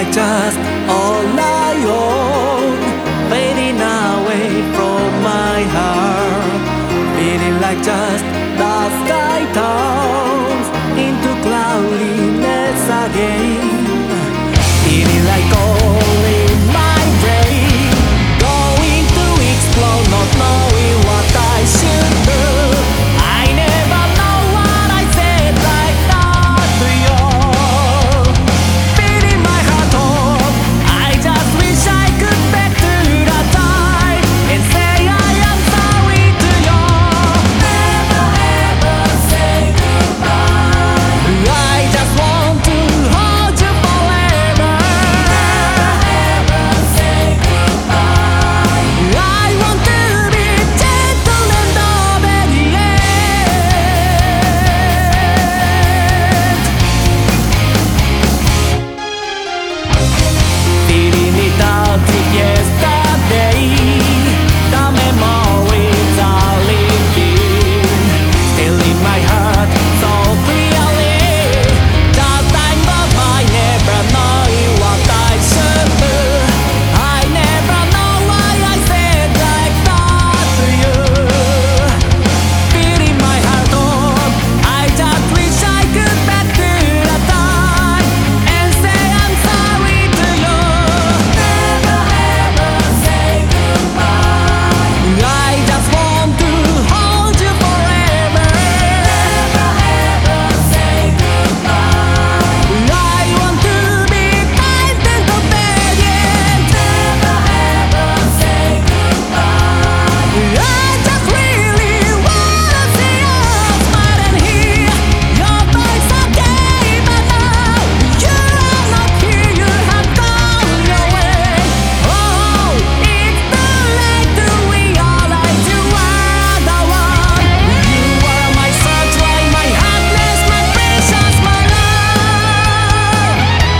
like just all I own, fading away from my heart, feeling like just the sky turns into cloudiness again, feeling like only my brain going to explode, not knowing what I should do. I never know what I said like that to you. Beating my heart home, I just wish I could back to the time and say I am sorry to you. Never ever say goodbye. I just want to hold you forever. Never ever say goodbye. I want to be gentle and obedient. Feeling it out yesterday, the memories are living still in my heart so clearly. The time of I never knowing what I should do. I never know why I said like that to you. Feeling my heart on, I just wish I could back to the time and say I'm sorry to you. Never ever say goodbye. I just want to hold you forever. Never ever say goodbye. I want to be kind and obedient. Never ever say goodbye. I just really wanna see us smile and hear your voice again, but now you are not here. You have gone your way. Oh, it's too late to realize you are the one. You are my sunshine, my happiness, my precious, my love.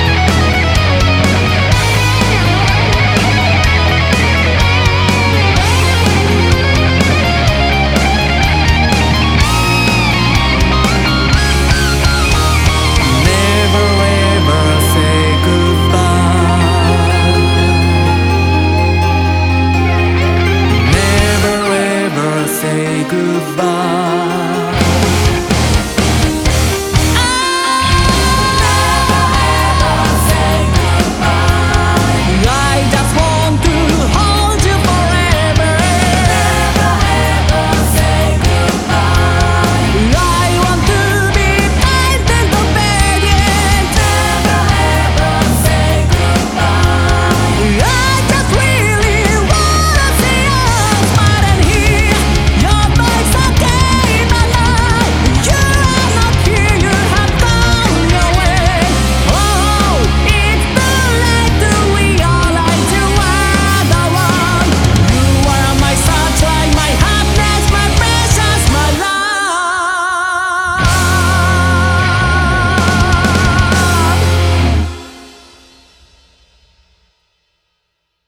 Never ever say goodbye. Never ever say goodbye.